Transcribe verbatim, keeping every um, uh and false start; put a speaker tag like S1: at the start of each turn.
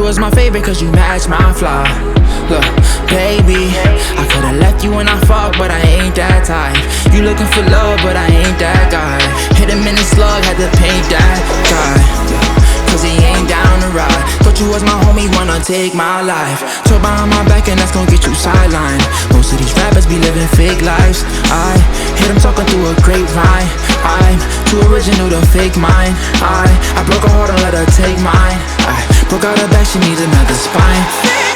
S1: was my favorite cause you match my flaw. Look, baby, I could've left you when I fucked, but I ain't that type. You looking for love, but I ain't that guy. Hit him in his slug, had to paint that guy, cause he ain't down to ride. Thought you was my homie, wanna take my life. Talk behind my back and that's gon' get you sidelined. Most of these rappers be living fake lives. I hear them talking through a grapevine. I'm too original to fake mine. I, I broke her heart and let her take mine. I broke out her back, she needs another spine.